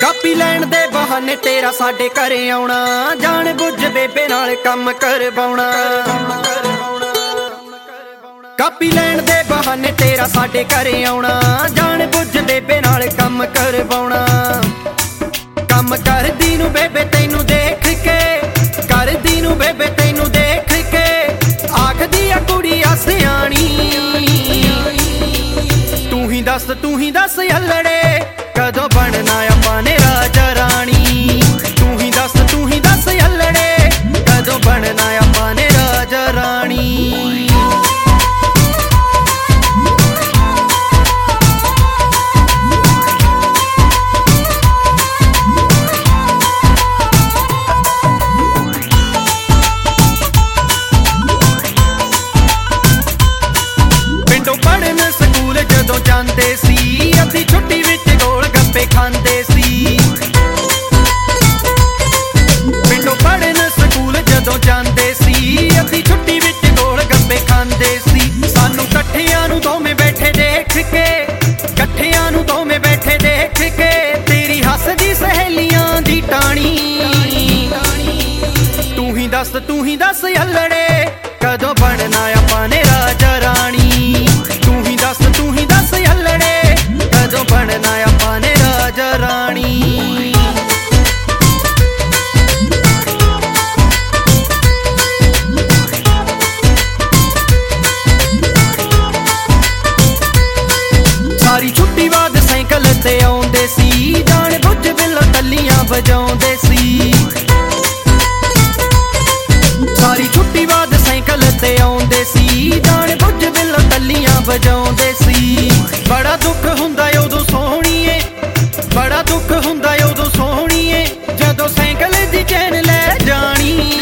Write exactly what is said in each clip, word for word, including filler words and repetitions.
Copy ਲੈਣ ਦੇ ਬਹਾਨੇ ਤੇਰਾ ਸਾਡੇ ਘਰੇ ਆਉਣਾ, ਜਾਣ ਬੁੱਝ ਬੇਬੇ ਨਾਲ ਕੰਮ ਕਰਵਾਉਣਾ। ਕਾਪੀ ਲੈਣ ਦੇ ਬਹਾਨੇ ਤੇਰਾ ਸਾਡੇ ਘਰੇ ਆਉਣਾ, ਜਾਣ ਬੁੱਝ ਬੇਬੇ ਨਾਲ ਕੰਮ ਕਰਵਾਉਣਾ। ਕੰਮ ਕਰਦੀ ਨੂੰ ਬੇਬੇ ਤੈਨੂੰ ਦੇਖ ਕੇ, ਕਰਦੀ ਨੂੰ ਬੇਬੇ ਤੈਨੂੰ ਦੇਖ ਕੇ, ਆਖਦੀ ਆ ਕੁੜੀ ਆ ਸਿਆਣੀ। ਤੂੰ ਹੀ ਦੱਸ ਤੂੰ ਹੀ ਦੱਸ ਅੱਲੜੇ, ਕਦੋਂ ਬਣਨਾ ਆਪਾਂ ਨੇ ਰਾਜਾ ਰਾਣੀ। ਤੂੰ ਹੀ ਦੱਸ ਤੂੰ ਹੀ ਦੱਸ ਅੱਲੜੇ, ਕਦੋਂ ਬਣਨਾ ਆਪਾਂ ਨੇ ਰਾਜਾ ਰਾਣੀ। ਪਿੰਡੋਂ ਪੜ੍ਹਨ ਸਕੂਲ ਜਦੋਂ ਜਾਂਦੇ ਸੀ, ਅੱਧੀ ਛੁੱਟੀ ਵਿੱਚ ਗੋਲ ਗੱਪੇ ਖਾਂਦੇ ਸੀ। ਪਿੰਡੋਂ ਪੜ੍ਹਨ ਸਕੂਲ ਜਦੋਂ ਜਾਂਦੇ ਸੀ, ਅੱਧੀ ਛੁੱਟੀ ਵਿੱਚ ਗੋਲ ਗੱਪੇ ਖਾਂਦੇ ਸੀ। ਸਾਨੂੰ ਇਕੱਠਿਆਂ ਨੂੰ ਦੋਵੇਂ ਬੈਠੇ ਦੇਖ ਕੇ, ਇਕੱਠਿਆਂ ਨੂੰ ਦੋਵੇਂ ਬੈਠੇ ਦੇਖ ਕੇ, ਤੇਰੀ ਹੱਸਦੀ ਸਹੇਲੀਆਂ ਦੀ ਟਾਣੀ। ਤੂੰ ਹੀ ਦੱਸ ਤੂੰ ਹੀ ਦੱਸ ਅੱਲੜੇ, ਕਦੋਂ ਬਣਨਾ ਆਪਾਂ ਨੇ ਰਾਜਾ ਰਾਣੀ। ਤੂੰ ਹੀ ਦੱਸ ਤੂੰ ਹੀ ਦੱਸ ਅੱਲੜੇ, ਕਦੋਂ ਬਣਨਾ ਆਪਾਂ ਨੇ ਰਾਜਾ ਰਾਣੀ। ਸਾਰੀ ਛੁੱਟੀ ਬਾਅਦ ਸਾਈਕਲ ਤੇ ਆਉਂਦੇ ਸੀ, ਜਾਣ ਬੁੱਝ ਬਿੱਲੋ ਟੱਲੀਆਂ ਵਜਾਉਂਦੇ ਸੀ। ਸਾਰੀ ਛੁੱਟੀ ਬਾਅਦ ਸਾਈਕਲ ਤੇ ਆਉਂਦੇ ਸੀ, ਜਾਣ ਬੁੱਝ ਬਿੱਲੋ ਟੱਲੀਆਂ ਵਜਾਉਂਦੇ ਸੀ। ਬੜਾ ਦੁੱਖ ਹੁੰਦਾ ਉਦੋਂ ਸੋਹਣੀਏ, ਬੜਾ ਦੁੱਖ ਹੁੰਦਾ ਉਦੋਂ ਸੋਹਣੀਏ, ਜਦੋਂ ਸਾਈਕਲ ਦੀ ਚੈਨ ਲੈ ਜਾਣੀ।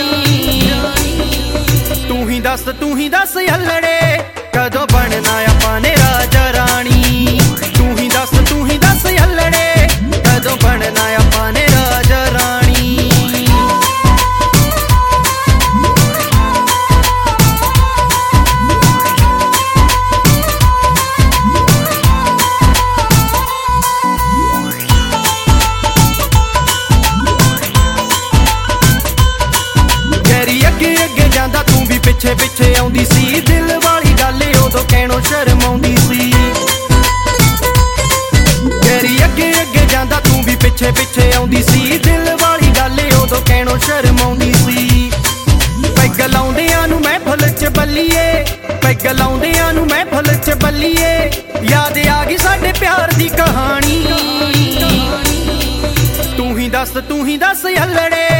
ਤੂੰ ਹੀ ਦੱਸ ਤੂੰ ਹੀ ਦੱਸ ਅੱਲੜੇ, ਕਦੋਂ ਬਣਨਾ ਆਪਾਂ ਨੇ ਰਾਜਾ ਰਾਣੀ। ਤੂੰ ਹੀ ਦੱਸ ਤੂੰ ਹੀ ਦੱਸ ਅੱਲੜੇ, ਕਦੋਂ ਬਣਨਾ ਆਪਾਂ ਨੇ ਰਾਜਾ ਰਾਣੀ। ਅੱਗੇ ਅੱਗੇ ਜਾਂਦਾ ਤੂੰ ਵੀ ਪਿੱਛੇ ਪਿੱਛੇ ਆਉਂਦੀ ਸੀ, ਦਿਲ ਵਾਲੀ ਗੱਲ ਉਦੋਂ ਕਹਿਣੋਂ ਸ਼ਰਮ ਆਉਂਦੀ ਸੀ। ਤੇਰੀ ਅੱਗੇ ਅੱਗੇ ਜਾਂਦਾ ਤੂੰ ਵੀ ਪਿੱਛੇ ਪਿੱਛੇ ਆਉਂਦੀ ਸੀ, ਦਿਲ ਵਾਲੀ ਗੱਲ ਉਦੋਂ ਕਹਿਣੋਂ ਸ਼ਰਮ ਆਉਂਦੀ ਸੀ। ਪੈਗ ਲਾਉਂਦਿਆਂ ਨੂੰ ਮਹਿਫਲ ਚ ਬੱਲੀਏ, ਪੈਗ ਲਾਉਂਦਿਆਂ ਨੂੰ ਮਹਿਫਲ ਚ ਬੱਲੀਏ, ਯਾਦ ਆ ਗਈ ਸਾਡੇ ਪਿਆਰ ਦੀ ਕਹਾਣੀ। ਤੂੰ ਹੀ ਦੱਸ ਤੂੰ ਹੀ ਦੱਸ ਅੱਲੜੇ,